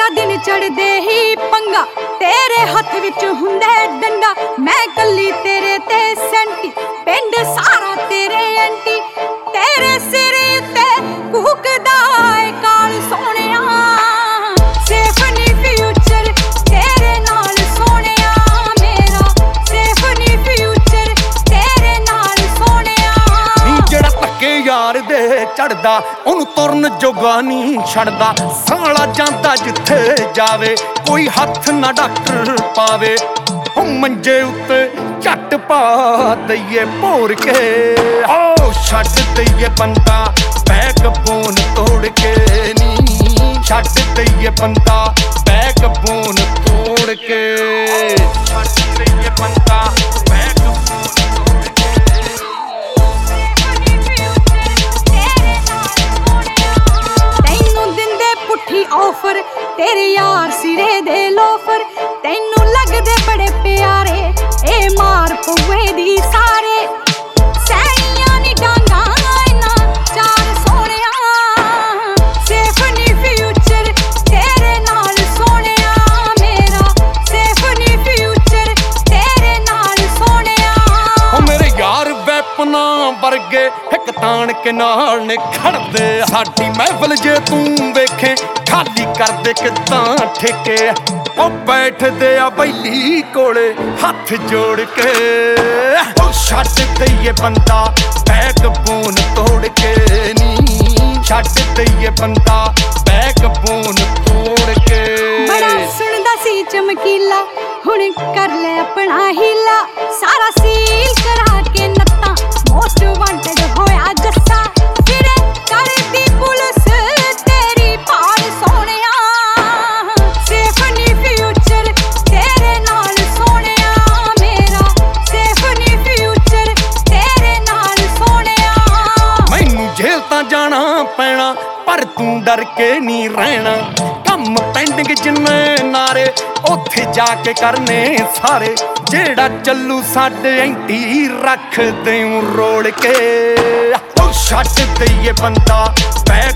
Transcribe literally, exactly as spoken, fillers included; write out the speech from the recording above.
तेरा दिन चढ़दे ही पंगा तेरे हथ विच हुंदा डंडा मैं कल्ली तेरे ते सेंटी पिंड सारा तेरे एंटी तेरे सिर ते कूकदा है काल सोहणिया सेफ नी फ्यूचर तेरे नाल सोहणिया मेरा सेफ नी फ्यूचर तेरे नाल सोहणिया नी जेड़ा धक्के यार दे चढ़दा ओनू तुरन जोगा नहीं छड़दा साला जांदा जिथे जावे कोई हथ ना डॉक्टर पावे ओ मंजे उत्ते झट पा दईए भोर के ओ छड्ड दईए बंदा बैक बोन तोड़ के नी छड्ड दईए बंदा बैक बोन तोड़ के छड्ड दईए बंदा बैक ऑफर तेरे यार सिरे दे लोफर तैनू लगदे बड़े प्यारे ए मार पवे दी सारे सैया नी डांगा ना चार सोहणिया सेफ नी फ्यूचर तेरे नाल सोहणिया मेरा सेफ नी फ्यूचर तेरे नाल सोहणिया ओ मेरे यार वैपना वर्गे एक तान के नाल ने खड़दे साडी महफिल जे तू वेखे खाली कर दे किदां ठेके ओ बैठदे आ बैली कोले हथ जोड़ के ओ छड्ड दईए बंदा बैक बोन तोड़ के नी छड्ड दईए बंदा बैक बोन तोड़ के बड़ा सुनदा सी चमकीला हुण कर ले अपना हीला सारा सील करा के नत्ता मोस्ट वांटेड होया जस्सा फिर करदी पुलिस तेरी भाल सोहणिया सेफ नी फ्यूचर तेरे नाल सोहणिया मेरा सेफ नी फ्यूचर तेरे नाल सोहणिया मैनू जेल तां जाना पैना पर तू डर के नहीं रहना कम पेंडिंग जिन्ने नारे उत्थे जाके करने सारे जेड़ा चलू साडे एंटी रख देऊं रोड़ के ओ छड्ड दईए बंदा बैक